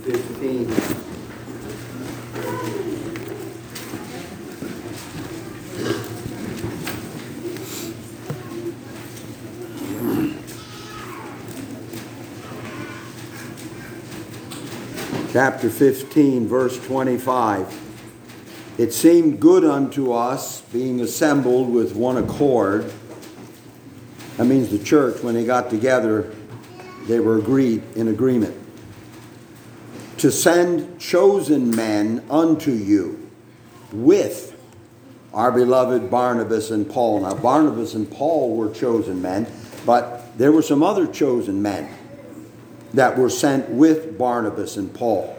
15. Chapter 15, verse 25. It seemed good unto us, being assembled with one accord. That means the church, when they got together, they were in agreement. To send chosen men unto you with our beloved Barnabas and Paul. Now, Barnabas and Paul were chosen men, but there were some other chosen men that were sent with Barnabas and Paul.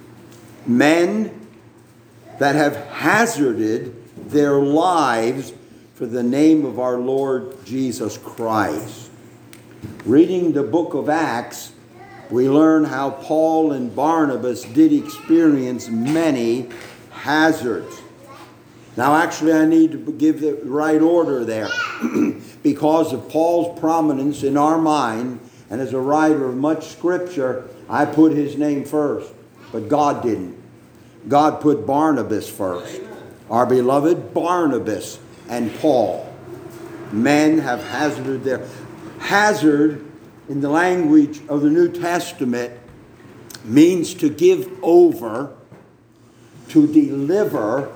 Men that have hazarded their lives for the name of our Lord Jesus Christ. Reading the book of Acts, we learn how Paul and Barnabas did experience many hazards. Now, actually, I need to give the right order there. Because of Paul's prominence in our mind, and as a writer of much scripture, I put his name first. But God didn't. God put Barnabas first. Our beloved Barnabas and Paul. Men have hazarded their... Hazard, in the language of the New Testament, means to give over, to deliver,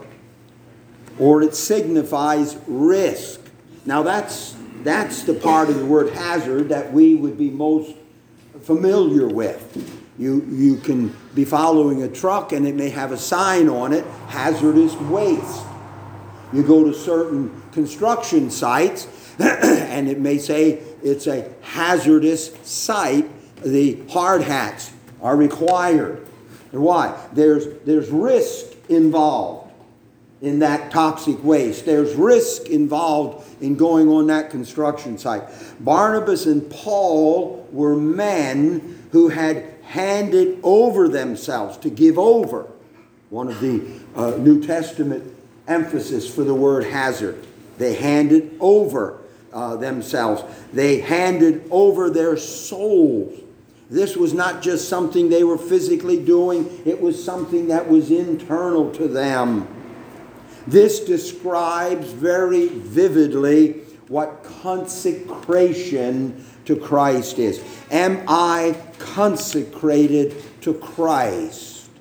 or it signifies risk. Now that's the part of the word hazard that we would be most familiar with. You can be following a truck and it may have a sign on it, hazardous waste. You go to certain construction sites and it may say it's a hazardous site. The hard hats are required. Why? There's risk involved in that toxic waste. There's risk involved in going on that construction site. Barnabas and Paul were men who had handed over themselves, to give over. One of the New Testament emphasis for the word hazard. They handed over themselves. They handed over their souls. This was not just something they were physically doing. It was something that was internal to them. This describes very vividly what consecration to Christ is. Am I consecrated to Christ?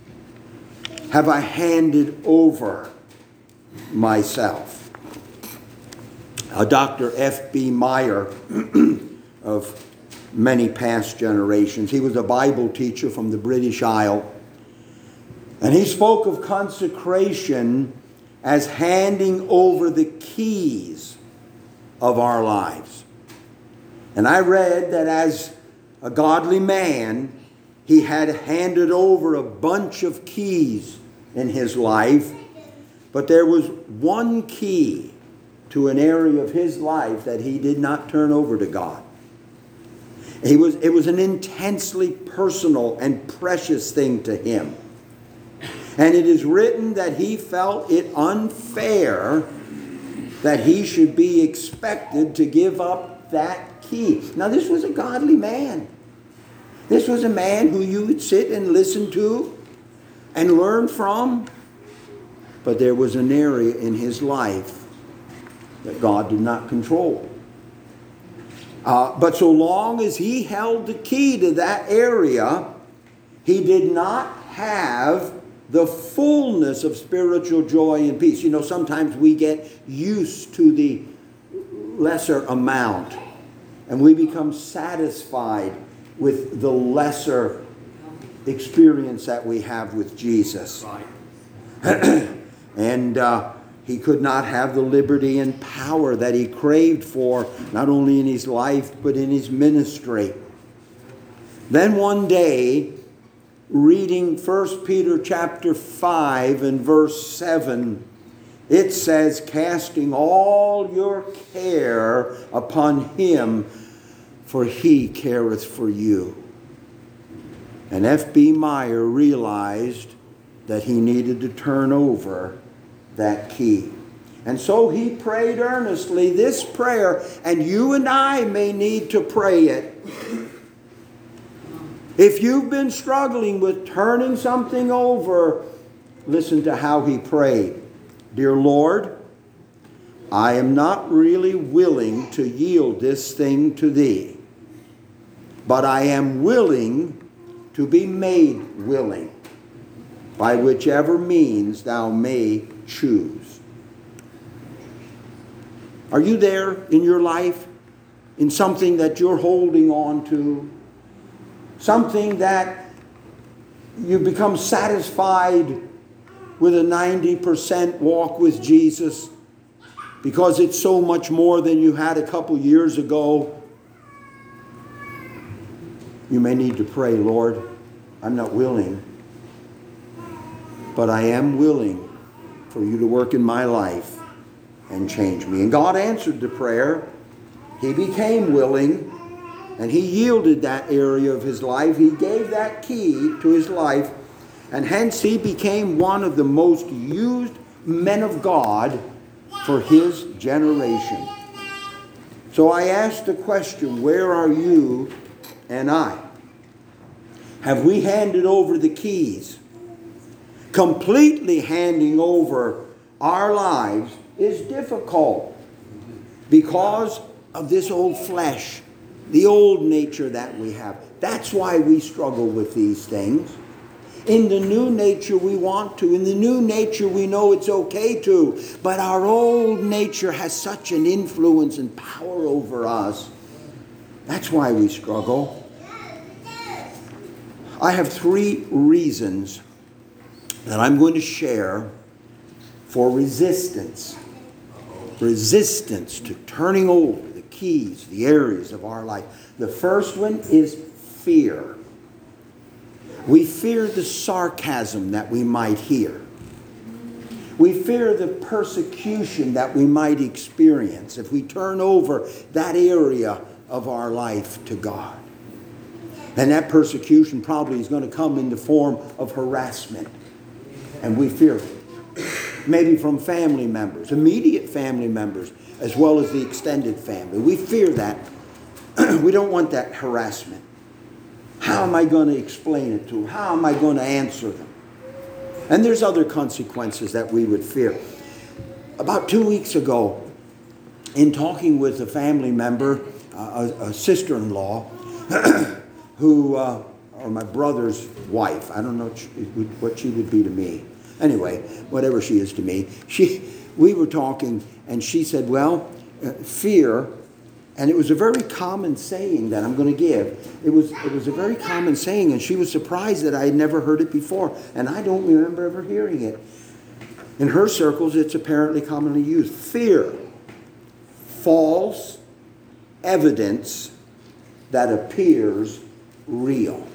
Have I handed over myself? Dr. F.B. Meyer, of many past generations, he was a Bible teacher from the British Isle, and he spoke of consecration as handing over the keys of our lives. And I read that as a godly man, he had handed over a bunch of keys in his life, but there was one key to an area of his life that he did not turn over to God. It was an intensely personal and precious thing to him. And it is written that he felt it unfair that he should be expected to give up that key. Now, this was a godly man. This was a man who you would sit and listen to and learn from. But there was an area in his life that God did not control. But so long as he held the key to that area, he did not have the fullness of spiritual joy and peace. You know, sometimes we get used to the lesser amount and we become satisfied with the lesser experience that we have with Jesus. And he could not have the liberty and power that he craved for, not only in his life, but in his ministry. Then one day, reading 1 Peter chapter 5 and verse 7, it says, casting all your care upon him, for he careth for you. And F.B. Meyer realized that he needed to turn over that key. And so he prayed earnestly this prayer, and you and I may need to pray it. If you've been struggling with turning something over, listen to how he prayed. Dear Lord, I am not really willing to yield this thing to thee, but I am willing to be made willing by whichever means thou may choose. Are you there in your life, in something that you're holding on to? Something that you become satisfied with a 90% walk with Jesus because it's so much more than you had a couple years ago? You may need to pray, Lord, I'm not willing, but I am willing for you to work in my life and change me. And God answered the prayer. He became willing, and he yielded that area of his life. He gave that key to his life, and hence he became one of the most used men of God for his generation. So I ask the question, where are you and I? Have we handed over the keys? Completely handing over our lives is difficult because of this old flesh, the old nature that we have. That's why we struggle with these things. In the new nature we want to. In the new nature we know it's okay to. But our old nature has such an influence and power over us. That's why we struggle. I have 3 reasons that I'm going to share for resistance. Resistance to turning over the keys, the areas of our life. The first one is fear. We fear the sarcasm that we might hear. We fear the persecution that we might experience if we turn over that area of our life to God. And that persecution probably is going to come in the form of harassment. And we fear it. Maybe from family members, immediate family members, as well as the extended family. We fear that. We don't want that harassment. How am I going to explain it to them? How am I going to answer them? And there's other consequences that we would fear. About 2 weeks ago, in talking with a family member, a sister-in-law, who, or my brother's wife, I don't know what she would be to me. Anyway, whatever she is to me, we were talking, and she said, well, fear, and it was a very common saying that I'm going to give. It was a very common saying, and she was surprised that I had never heard it before, and I don't remember ever hearing it. In her circles, it's apparently commonly used. Fear, false evidence that appears real.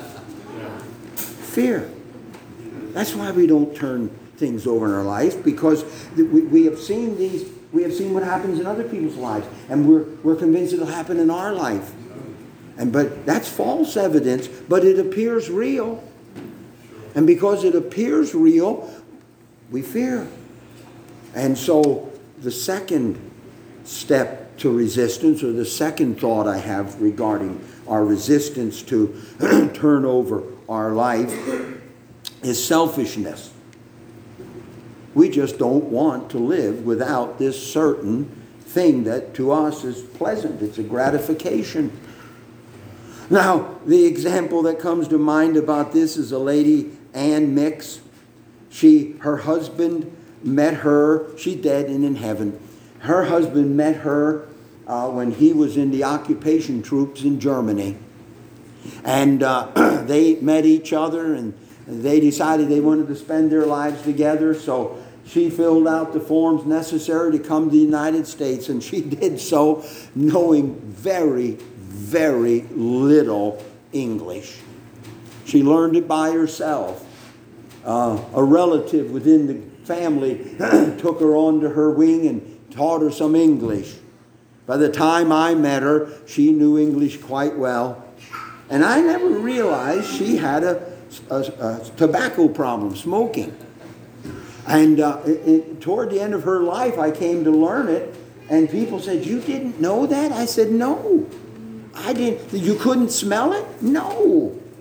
Fear. That's why we don't turn things over in our life, because we have seen these. We have seen what happens in other people's lives, and we're convinced it'll happen in our life. But that's false evidence, but it appears real. And because it appears real, we fear. And so the second step to resistance, or the second thought I have regarding our resistance to turn over our life, is selfishness. We just don't want to live without this certain thing that to us is pleasant. It's a gratification. Now, the example that comes to mind about this is a lady, Ann Mix. Her husband met her. She's dead and in heaven. Her husband met her when he was in the occupation troops in Germany. And they met each other, and they decided they wanted to spend their lives together. So she filled out the forms necessary to come to the United States, and she did so knowing very, very little English. She learned it by herself. A relative within the family took her onto her wing and taught her some English. By the time I met her, she knew English quite well. And I never realized she had a tobacco problem, smoking. And toward the end of her life, I came to learn it. And people said, "You didn't know that?" I said, "No, I didn't." "You couldn't smell it?" "No."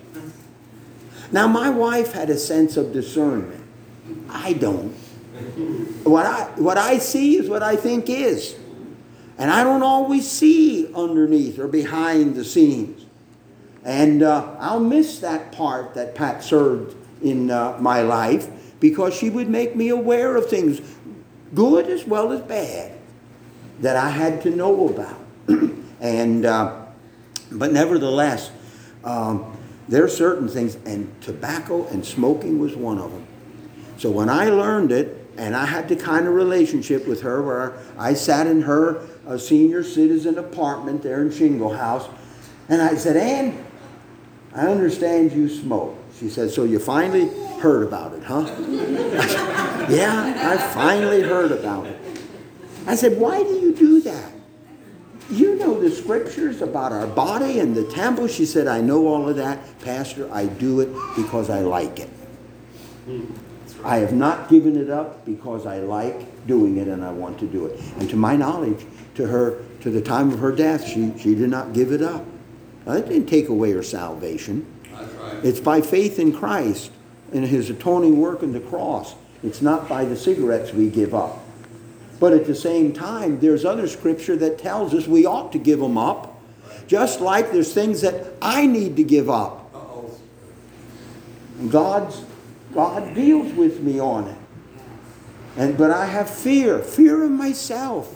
Now, my wife had a sense of discernment. I don't. What I see is what I think is. And I don't always see underneath or behind the scenes. And I'll miss that part that Pat served in my life, because she would make me aware of things, good as well as bad, that I had to know about. And but nevertheless, there are certain things, and tobacco and smoking was one of them. So when I learned it, and I had the kind of relationship with her where I sat in her senior citizen apartment there in Shingle House, and I said, Ann, I understand you smoke. She said, so you finally heard about it, huh? I said, yeah, I finally heard about it. I said, why do you do that? You know the scriptures about our body and the temple. She said, I know all of that, Pastor. I do it because I like it. I have not given it up because I like doing it and I want to do it. And to my knowledge, to the time of her death, she did not give it up. That didn't take away her salvation. That's right. It's by faith in Christ and His atoning work on the cross. It's not by the cigarettes we give up. But at the same time, there's other scripture that tells us we ought to give them up. Just like there's things that I need to give up. God deals with me on it. But I have fear of myself.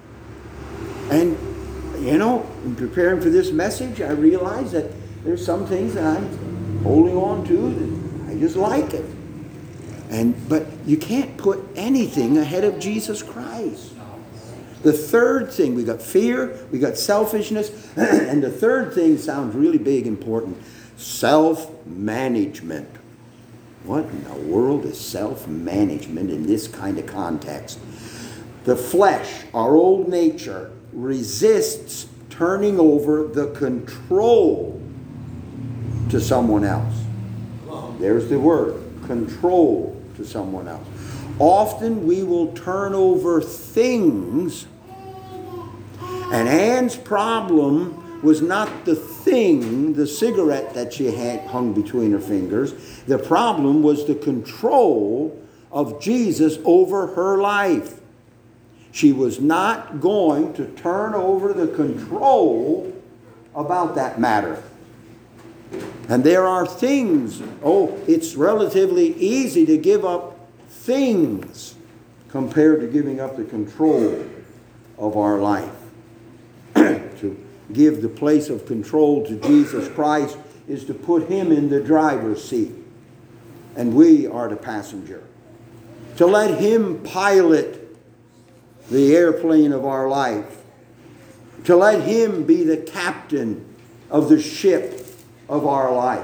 And, in preparing for this message, I realize that there's some things that I'm holding on to that I just like it. But you can't put anything ahead of Jesus Christ. The third thing, we got fear, we got selfishness, and the third thing sounds really big, important. Self-management. What in the world is self-management in this kind of context? The flesh, our old nature, resists turning over the control to someone else. There's the word, control to someone else. Often we will turn over things, and Ann's problem was not the thing, the cigarette that she had hung between her fingers. The problem was the control of Jesus over her life. She was not going to turn over the control about that matter. And there are things, it's relatively easy to give up things compared to giving up the control of our life. To give the place of control to Jesus Christ is to put Him in the driver's seat, and we are the passenger. To let Him pilot the airplane of our life. To let Him be the captain of the ship of our life.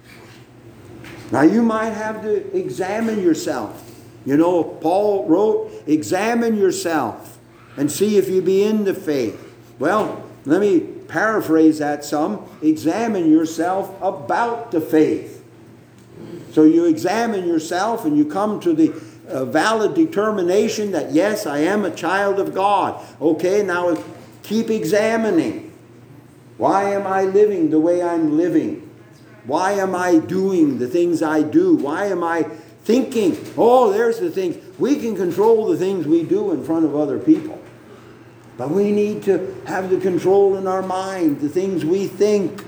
Now you might have to examine yourself. Paul wrote, examine yourself and see if you be in the faith. Well, let me paraphrase that some. Examine yourself about the faith. So you examine yourself and you come to the valid determination that, yes, I am a child of God. Okay, now keep examining. Why am I living the way I'm living? Why am I doing the things I do? Why am I thinking? There's the things. We can control the things we do in front of other people. But we need to have the control in our mind, the things we think.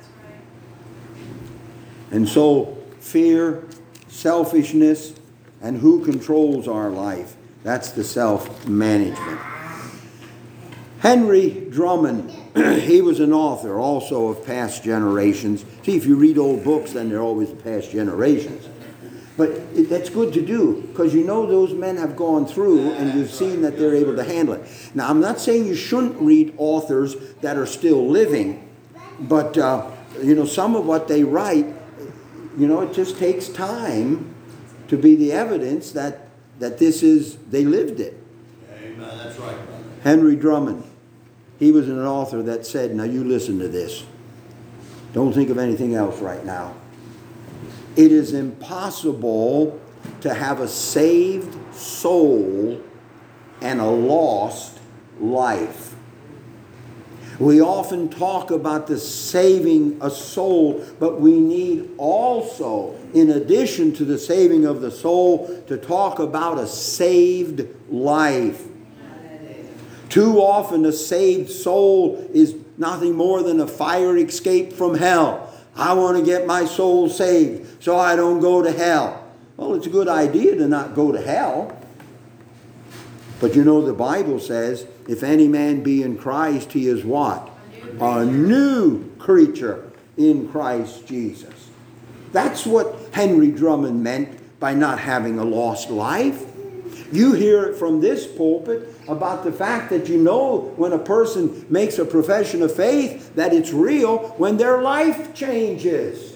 And so, fear, selfishness, and who controls our life. That's the self-management. Henry Drummond, he was an author also of past generations. See, if you read old books, then they're always past generations. But that's good to do, because those men have gone through and you've seen that they're able to handle it. Now, I'm not saying you shouldn't read authors that are still living, but, some of what they write, it just takes time to be the evidence that they lived it. Amen. That's right, brother. Henry Drummond, he was an author that said, now you listen to this. Don't think of anything else right now. It is impossible to have a saved soul and a lost life. We often talk about the saving a soul, but we need also, in addition to the saving of the soul, to talk about a saved life. Too often a saved soul is nothing more than a fire escape from hell. I want to get my soul saved so I don't go to hell. Well, it's a good idea to not go to hell. But you know the Bible says, if any man be in Christ, he is what? A new creature in Christ Jesus. That's what Henry Drummond meant by not having a lost life. You hear it from this pulpit about the fact that you know when a person makes a profession of faith that it's real when their life changes.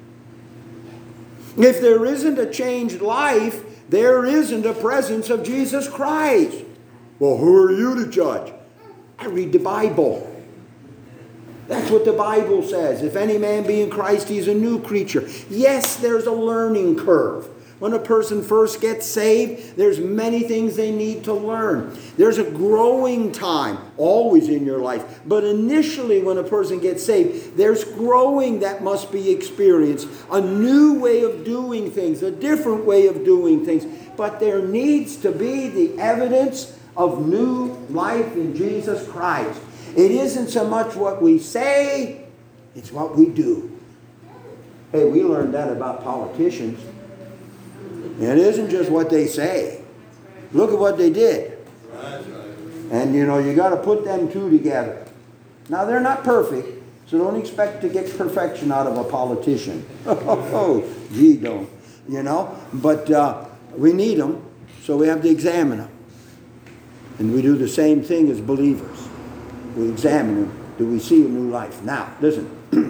If there isn't a changed life, there isn't a presence of Jesus Christ. Well, who are you to judge? I read the Bible. That's what the Bible says. If any man be in Christ, he's a new creature. Yes, there's a learning curve. When a person first gets saved, there's many things they need to learn. There's a growing time always in your life. But initially when a person gets saved, there's growing that must be experienced. A new way of doing things, a different way of doing things. But there needs to be the evidence of new life in Jesus Christ. It isn't so much what we say, it's what we do. Hey, we learned that about politicians. It isn't just what they say. Look at what they did. And you know, you got to put them two together. Now, they're not perfect, so don't expect to get perfection out of a politician. Oh, gee, don't. You know, but we need them, so we have to examine them. And we do the same thing as believers. We examine them. Do we see a new life? Now, listen.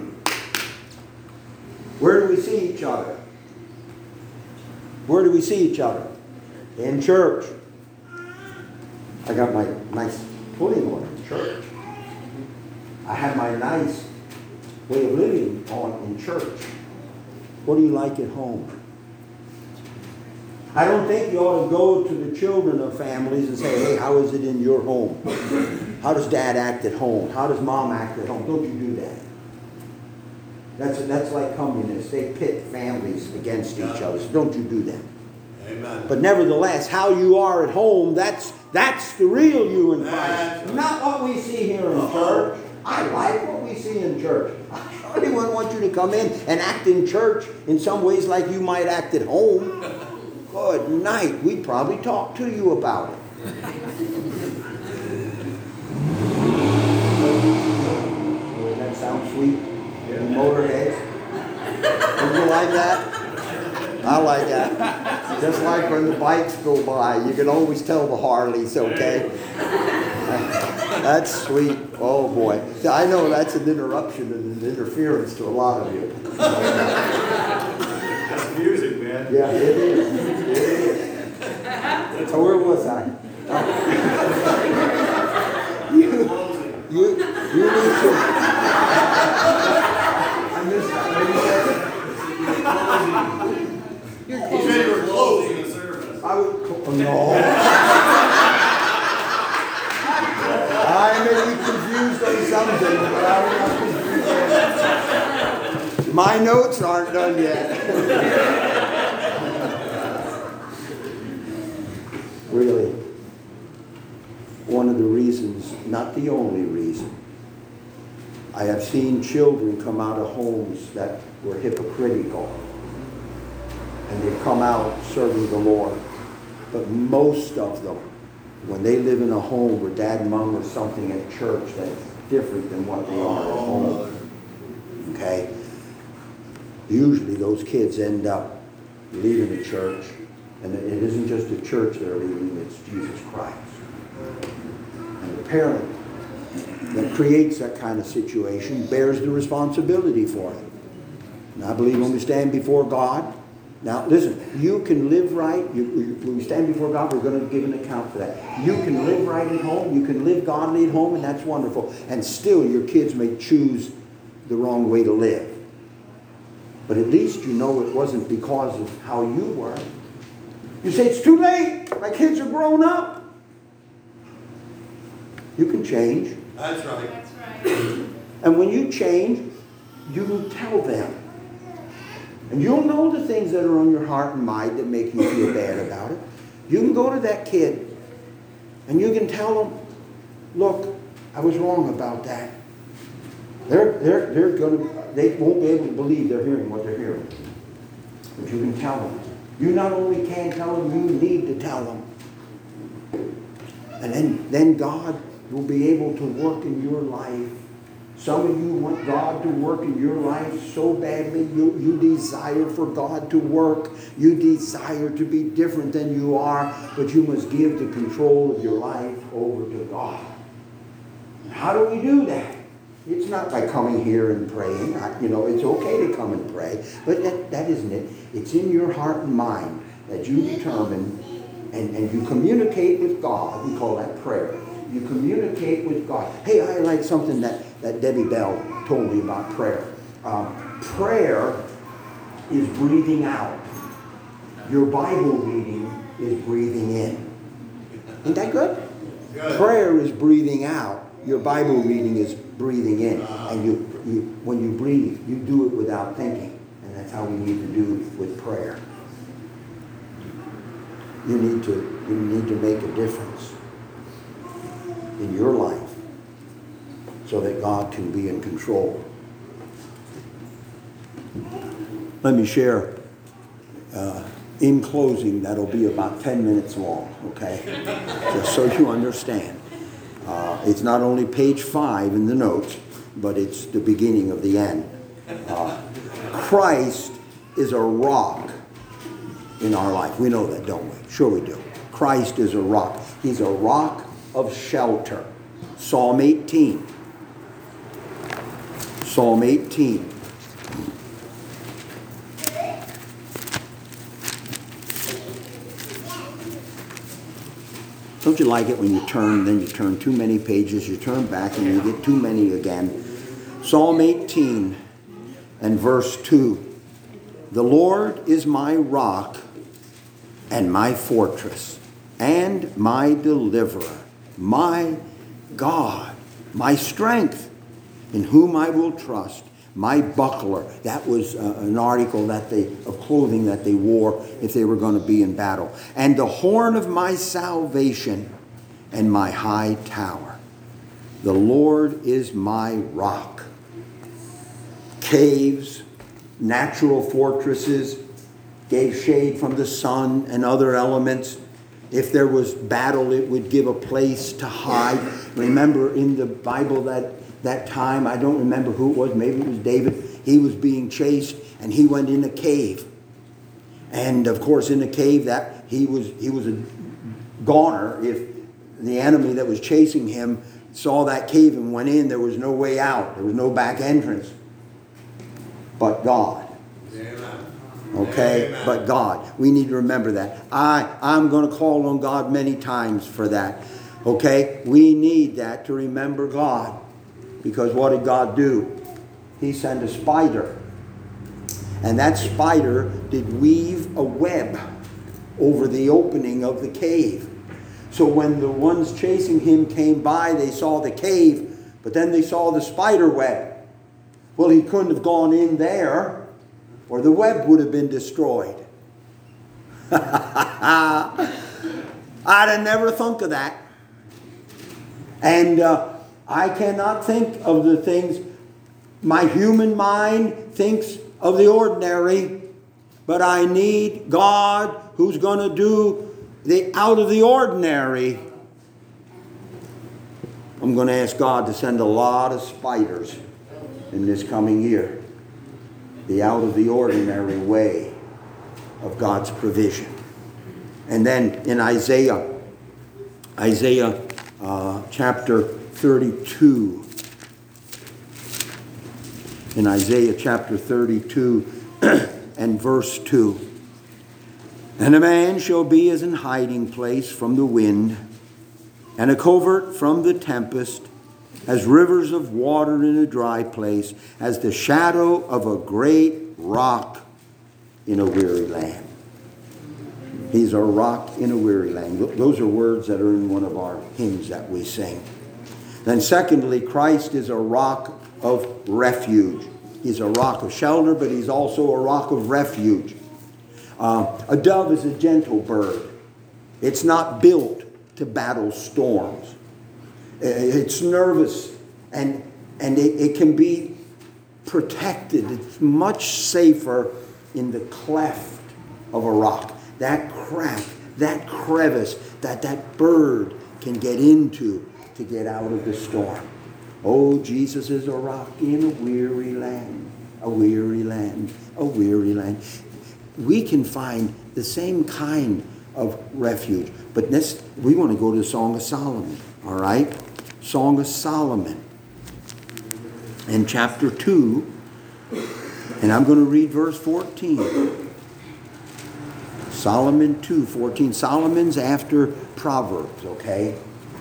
Where do we see each other? Where do we see each other? In church. I got my nice footing on in church. I have my nice way of living on in church. What do you like at home? I don't think you ought to go to the children of families and say, hey, how is it in your home? How does dad act at home? How does mom act at home? Don't you do that. That's like communists. They pit families against each other. So don't you do that. Amen. But nevertheless, how you are at home, that's the real you in Christ. Not what we see here in church. I like what we see in church. I surely wouldn't want you to come in and act in church in some ways like you might act at home. Good night. We'd probably talk to you about it. Doesn't that sound sweet? Motorheads. Don't you like that? I like that. Just like when the bikes go by, you can always tell the Harleys, okay? That's sweet. Oh boy. I know that's an interruption and an interference to a lot of you. That's music, man. Yeah, it is. It is. So where was I? You need to... I missed that. You said you were closing the service. I would... No. I may be confused on something, but I'm not confused. My notes aren't done yet. Really, one of the reasons, not the only reason, I have seen children come out of homes that were hypocritical. And they've come out serving the Lord. But most of them, when they live in a home where dad and mom is something at church that's different than what they are at home, okay? Usually those kids end up leaving the church, and it isn't just the church they're leaving, it's Jesus Christ. And the parent that creates that kind of situation bears the responsibility for it. And I believe when we stand before God, now listen, you can live right. When we stand before God, we're going to give an account for that. You can live right at home. You can live godly at home, and that's wonderful. And still your kids may choose the wrong way to live. But at least you know it wasn't because of how you were. You say, it's too late. My kids are grown up. You can change. That's right. That's right. And when you change, you will tell them. And you'll know the things that are on your heart and mind that make you feel bad about it. You can go to that kid and you can tell them, look, I was wrong about that. They won't be able to believe they're hearing what they're hearing. But you can tell them. You not only can tell them, you need to tell them. And then God will be able to work in your life. Some of you want God to work in your life so badly. You desire for God to work. You desire to be different than you are. But you must give the control of your life over to God. How do we do that? It's not by coming here and praying. It's okay to come and pray. But that isn't it. It's in your heart and mind that you determine and you communicate with God. We call that prayer. You communicate with God. Hey, I like something that Debbie Bell told me about prayer. Prayer is breathing out. Your Bible reading is breathing in. Isn't that good? Good. Prayer is breathing out. Your Bible reading is breathing in. And when you breathe, you do it without thinking. And that's how we need to do with prayer. You need to make a difference in your life so that God can be in control. Let me share, in closing, that'll be about 10 minutes long, okay? Just so you understand. It's not only page 5 in the notes, but it's the beginning of the end. Christ is a rock in our life. We know that, don't we? Sure we do. Christ is a rock. He's a rock of shelter. Psalm 18. Psalm 18. Don't you like it when you turn, then you turn too many pages, you turn back and you get too many again. Psalm 18 and verse 2. The Lord is my rock and my fortress and my deliverer, my God, my strength, in whom I will trust, my buckler. That was an article of clothing that they wore if they were going to be in battle. And the horn of my salvation and my high tower. The Lord is my rock. Caves, natural fortresses, gave shade from the sun and other elements. If there was battle, it would give a place to hide. Remember in the Bible that time, I don't remember who it was, maybe it was David. He was being chased and he went in a cave. And of course in the cave that he was a goner. If the enemy that was chasing him saw that cave and went in, there was no way out. There was no back entrance. But God. Okay? Amen. But God. We need to remember that. I'm going to call on God many times for that. Okay? We need that to remember God. Because what did God do? He sent a spider. And that spider did weave a web over the opening of the cave. So when the ones chasing him came by, they saw the cave, but then they saw the spider web. Well, he couldn't have gone in there, or the web would have been destroyed. I'd have never thunk of that. And I cannot think of the things. My human mind thinks of the ordinary, but I need God who's going to do the out of the ordinary. I'm going to ask God to send a lot of spiders in this coming year. The out of the ordinary way of God's provision. And then in Isaiah chapter 32. In Isaiah chapter 32 and verse 2. And a man shall be as an hiding place from the wind, and a covert from the tempest, as rivers of water in a dry place, as the shadow of a great rock in a weary land. He's a rock in a weary land. Those are words that are in one of our hymns that we sing. Then secondly, Christ is a rock of refuge. He's a rock of shelter, but he's also a rock of refuge. A dove is a gentle bird. It's not built to battle storms. It's nervous and it can be protected. It's much safer in the cleft of a rock. That crack, that crevice that bird can get into to get out of the storm. Oh, Jesus is a rock in a weary land, a weary land, a weary land. We can find the same kind of refuge. But next, we want to go to the Song of Solomon, all right? Song of Solomon. In chapter 2, and I'm going to read verse 14. Solomon 2:14. Solomon's after Proverbs, okay?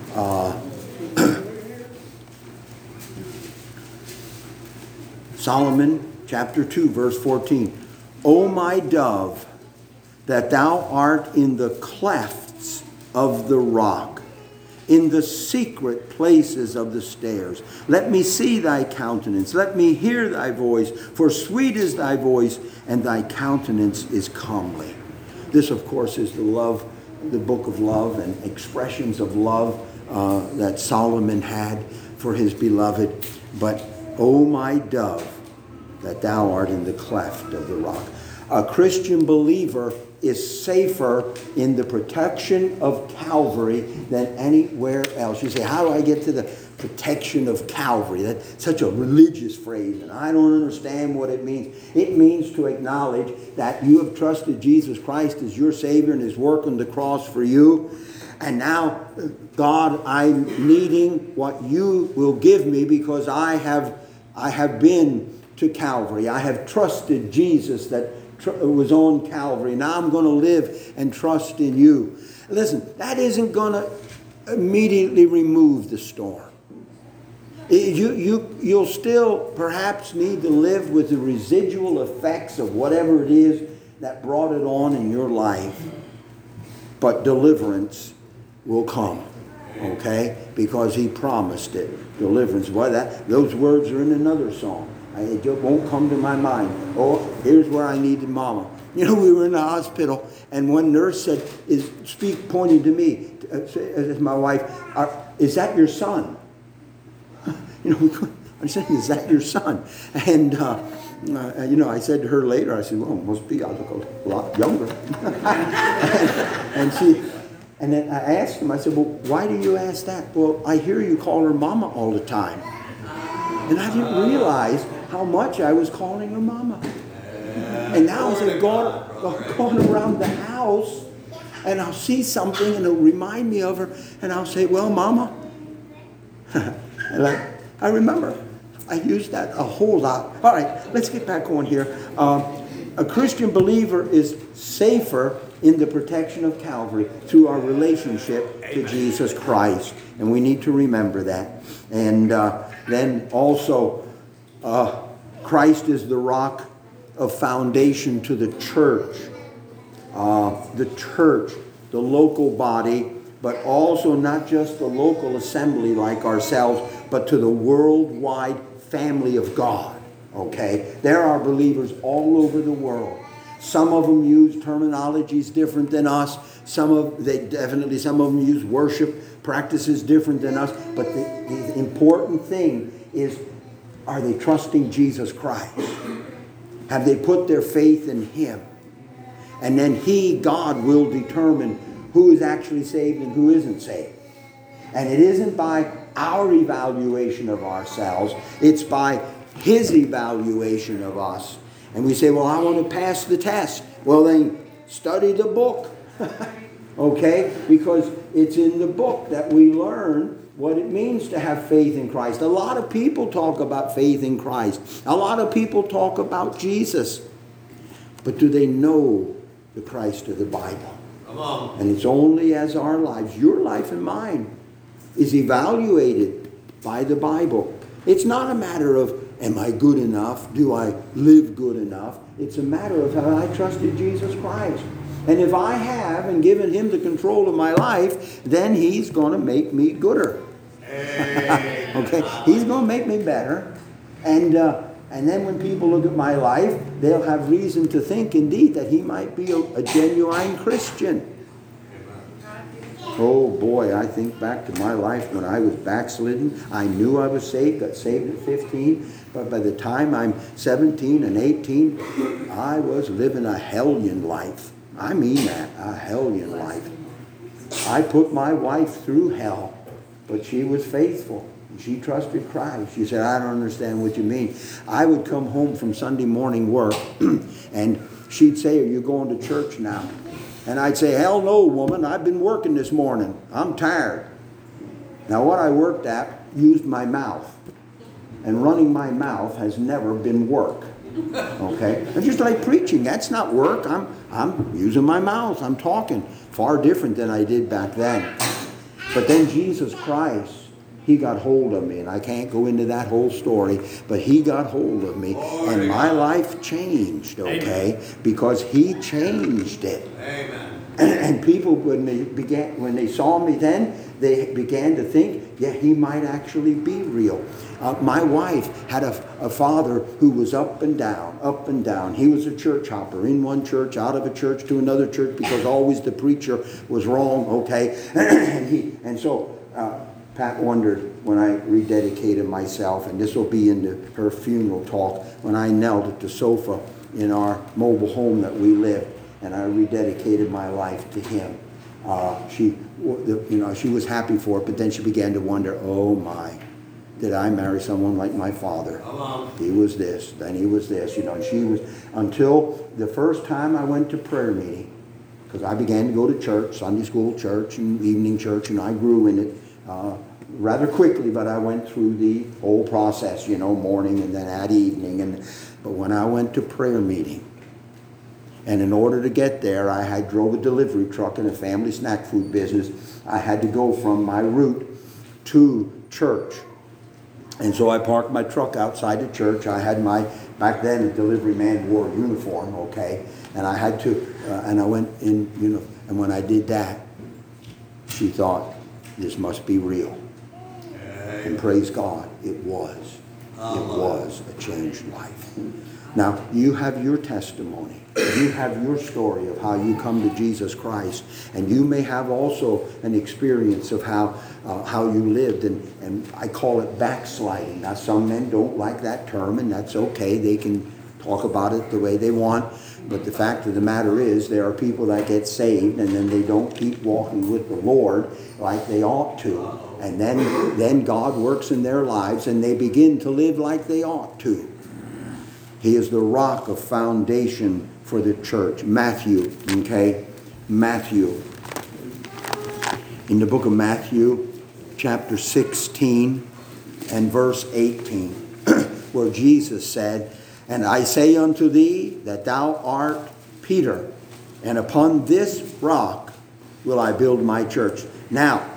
Solomon chapter 2, verse 14. O my dove, that thou art in the clefts of the rock, in the secret places of the stairs. Let me see thy countenance. Let me hear thy voice. For sweet is thy voice, and thy countenance is comely. This, of course, is the book of love and expressions of love that Solomon had for his beloved. But, O my dove, that thou art in the cleft of the rock. A Christian believer is safer in the protection of Calvary than anywhere else. You say, how do I get to the protection of Calvary? That's such a religious phrase, and I don't understand what it means. It means to acknowledge that you have trusted Jesus Christ as your Savior and his work on the cross for you. And now, God, I'm needing what you will give me because I have been to Calvary. I have trusted Jesus that was on Calvary. Now I'm going to live and trust in you. Listen, that isn't going to immediately remove the storm. You'll still perhaps need to live with the residual effects of whatever it is that brought it on in your life. But deliverance will come. Okay? Because he promised it. Deliverance. Well, those words are in another song. It just won't come to my mind. Oh, here's where I needed Mama. You know, we were in the hospital, and one nurse said, pointing to me, as my wife, is that your son? You know, I'm saying, is that your son? And, I said to her later, I said, well, it must be. I look a lot younger. and then I asked him, I said, well, why do you ask that? Well, I hear you call her Mama all the time. And I didn't realize how much I was calling her Mama. And now as I've gone around the house, and I'll see something, and it'll remind me of her, and I'll say, well, Mama. And I remember. I used that a whole lot. All right, let's get back on here. A Christian believer is safer in the protection of Calvary through our relationship to Jesus Christ. And we need to remember that. And then also, Christ is the rock of foundation to the church. The church, the local body, but also not just the local assembly like ourselves, but to the worldwide family of God. Okay? There are believers all over the world. Some of them use terminologies different than us. Some of them use worship practices different than us. But the important thing is, are they trusting Jesus Christ? Have they put their faith in him? And then God, will determine who is actually saved and who isn't saved. And it isn't by our evaluation of ourselves. It's by his evaluation of us. And we say, well, I want to pass the test. Well, then study the book. Okay? Because it's in the book that we learn what it means to have faith in Christ. A lot of people talk about faith in Christ. A lot of people talk about Jesus. But do they know the Christ of the Bible? Come on. And it's only as our lives, your life and mine, is evaluated by the Bible. It's not a matter of, am I good enough? Do I live good enough? It's a matter of, have I trusted Jesus Christ? And if I have and given him the control of my life, then he's going to make me gooder. Okay? He's going to make me better. And then when people look at my life, they'll have reason to think, indeed, that he might be a genuine Christian. Oh boy, I think back to my life when I was backslidden. I knew I was saved, got saved at 15. But by the time I'm 17 and 18, I was living a hellion life. I mean that, a hellion life. I put my wife through hell, but she was faithful. She trusted Christ. She said, I don't understand what you mean. I would come home from Sunday morning work, and she'd say, are you going to church now? And I'd say, hell no, woman. I've been working this morning. I'm tired. Now, what I worked at used my mouth. And running my mouth has never been work. Okay? It's just like preaching. That's not work. I'm using my mouth. I'm talking. Far different than I did back then. But then Jesus Christ, he got hold of me. And I can't go into that whole story. But he got hold of me. And my life changed. Okay? Because he changed it. Amen. And people, when they saw me then, they began to think, yeah, he might actually be real. My wife had a father who was up and down, up and down. He was a church hopper, in one church, out of a church, to another church, because always the preacher was wrong, okay? and so Pat wondered when I rededicated myself, and this will be in her funeral talk, when I knelt at the sofa in our mobile home that we lived, and I rededicated my life to him. She was happy for it, but then she began to wonder, oh my, did I marry someone like my father? He was this, then he was this, and she was, until the first time I went to prayer meeting, because I began to go to church, Sunday school church and evening church, and I grew in it rather quickly, but I went through the whole process, morning and then at evening. But when I went to prayer meeting, and in order to get there, I drove a delivery truck in a family snack food business. I had to go from my route to church. And so I parked my truck outside the church. I had back then the delivery man wore a uniform, okay? And I had to, and I went in, and when I did that, she thought, this must be real. And praise God, it was. It was a changed life. Now, you have your testimony. You have your story of how you come to Jesus Christ. And you may have also an experience of how you lived. And I call it backsliding. Now, some men don't like that term, and that's okay. They can talk about it the way they want. But the fact of the matter is, there are people that get saved, and then they don't keep walking with the Lord like they ought to. And then God works in their lives, and they begin to live like they ought to. He is the rock of foundation for the church. Matthew, okay? Matthew. In the book of Matthew, chapter 16 and verse 18, where Jesus said, and I say unto thee that thou art Peter, and upon this rock will I build my church. Now,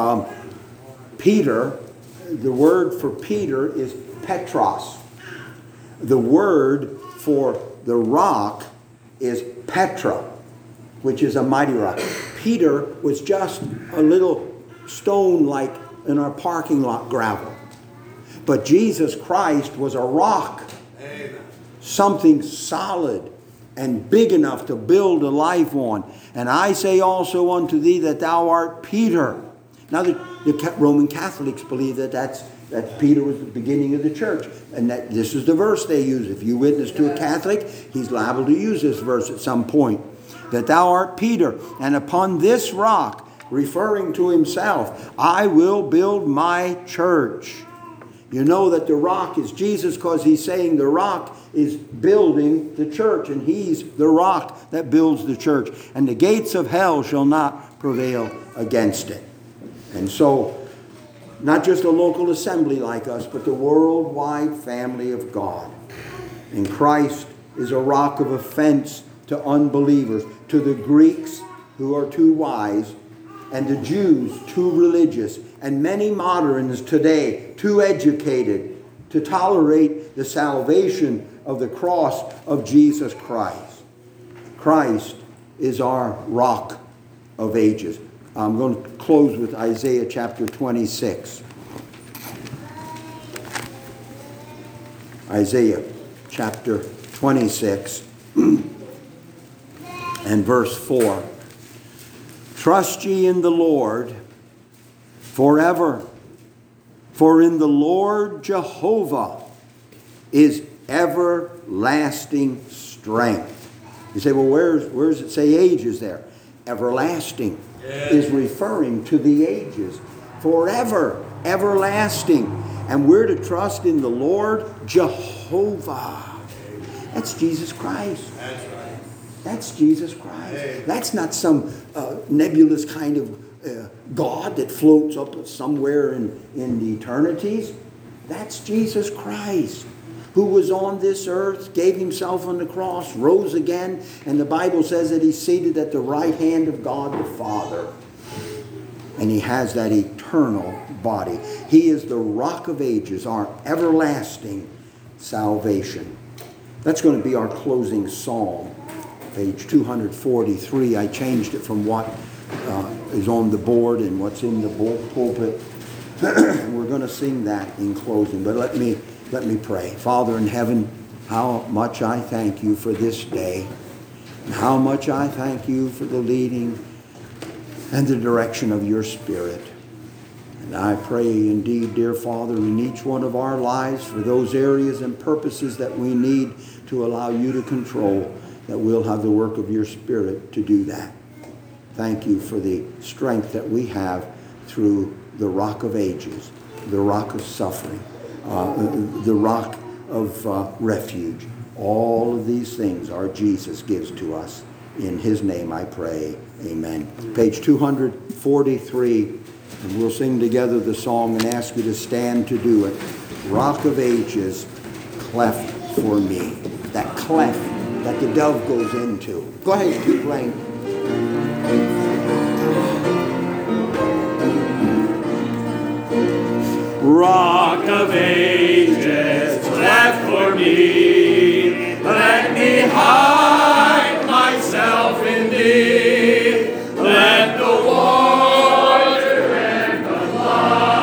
Peter, the word for Peter is Petros. The word for the rock is Petra, which is a mighty rock. Peter was just a little stone like in our parking lot gravel. But Jesus Christ was a rock. Amen. Something solid and big enough to build a life on. And I say also unto thee that thou art Peter. Now the Roman Catholics believe that Peter was the beginning of the church. And that this is the verse they use. If you witness to a Catholic, he's liable to use this verse at some point. That thou art Peter, and upon this rock, referring to himself, I will build my church. You know that the rock is Jesus because he's saying the rock is building the church. And he's the rock that builds the church. And the gates of hell shall not prevail against it. And so, not just a local assembly like us, but the worldwide family of God. And Christ is a rock of offense to unbelievers, to the Greeks who are too wise, and the Jews too religious, and many moderns today too educated to tolerate the salvation of the cross of Jesus Christ. Christ is our rock of ages. I'm going to close with Isaiah chapter 26. Isaiah chapter 26 and verse 4. Trust ye in the Lord forever, for in the Lord Jehovah is everlasting strength. You say, well, where does it say ages there? Everlasting is referring to the ages. Forever, everlasting. And we're to trust in the Lord Jehovah. That's Jesus Christ. That's right. That's Jesus Christ. That's not some nebulous kind of God that floats up somewhere in the eternities. That's Jesus Christ, who was on this earth, gave himself on the cross, rose again, and the Bible says that he's seated at the right hand of God the Father. And he has that eternal body. He is the rock of ages, our everlasting salvation. That's going to be our closing psalm, page 243. I changed it from what is on the board and what's in the pulpit. And we're going to sing that in closing. But let me pray. Father in heaven, how much I thank you for this day. And how much I thank you for the leading and the direction of your Spirit. And I pray indeed, dear Father, in each one of our lives for those areas and purposes that we need to allow you to control, that we'll have the work of your Spirit to do that. Thank you for the strength that we have through the rock of ages, the rock of suffering, the rock of refuge. All of these things our Jesus gives to us. In his name I pray. Amen. Page 243. And we'll sing together the song and ask you to stand to do it. Rock of ages, cleft for me. That cleft that the dove goes into. Go ahead, keep playing. Rock of ages, cleft for me.